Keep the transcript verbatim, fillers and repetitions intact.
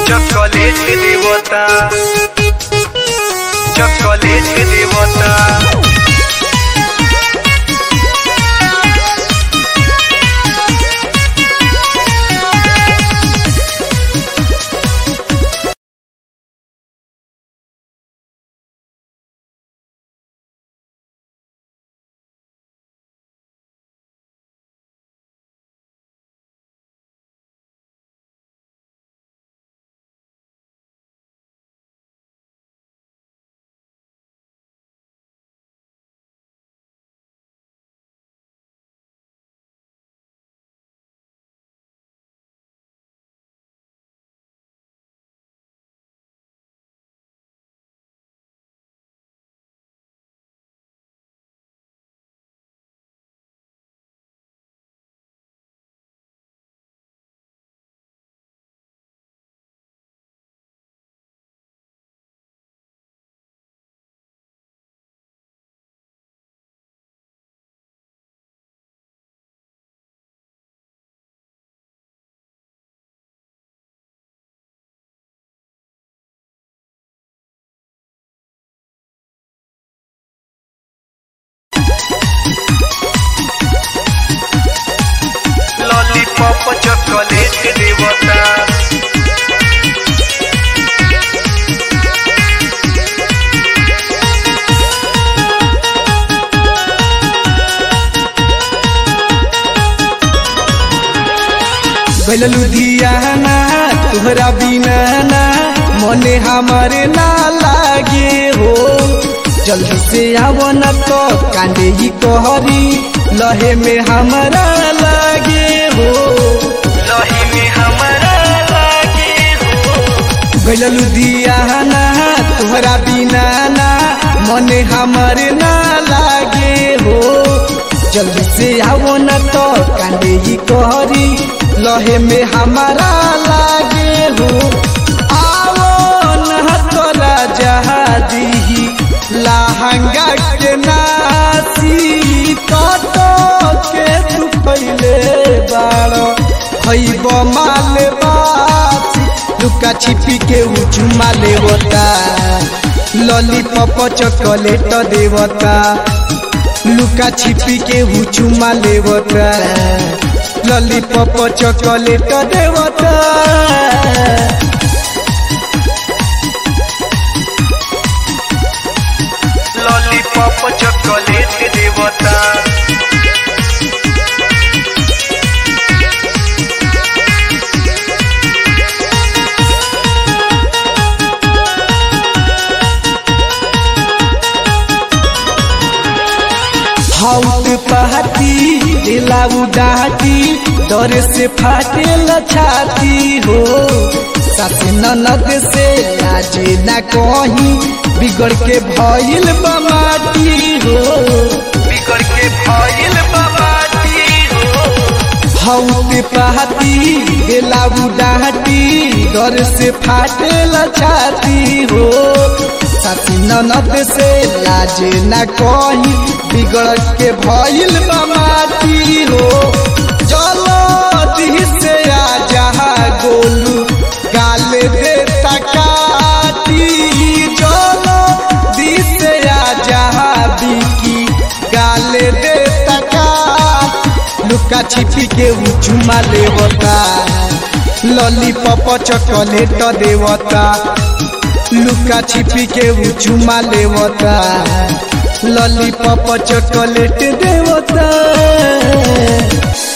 Chocolate देवता chocolate देवता lollipop chocolate देवता गइल लुधियाना तुहरा बिना ना मने हमारे ना लागे हो। जल्दी से आवो न तो कांदे ही कहरी लहे में हमारा लागे हो। लहे में हमारा लागे हो। गइल लुधियाना तुहरा बिना ना मने हमारे ना लागे हो। जल्दी से आवो न तो कांदे ही कहरी लहे में हमारा लागे हो। आवो न तोरा जहादी लहंगा के नासी कतो के तू पहले बारो खइब माल बासी लुका छिपी के उचुमा लेवता लॉलीपॉप चॉकलेट देवता लुका छिपी के उचुमा लेवता लॉलीपॉप चॉकलेट देवता लॉलीपॉप चॉकलेट देवता हाउट पहाती दिलाऊ डाटी डर से फाटे छाती हो। साथ ननद से लाजे ना कहीं बिगड़ के भइल बमाटी हो। बिगड़ के भइल बमाटी हो। हाउट पहाती दिलाऊ डाटी डर से फाटे छाती हो। साथ ननद से लाजे ना कहीं बिगड़ के भइल बमाटी हो। चलो दी से आ जहा गोलू गाल दे तकाती चलो दी से आ जहा बिकी गाल दे तकाती लुका छिपी के उचुमा लेवता लॉलीपॉप चॉकलेट देवता लुका छिपी के उचुमा लेवता लॉलीपॉप चॉकलेट देवता।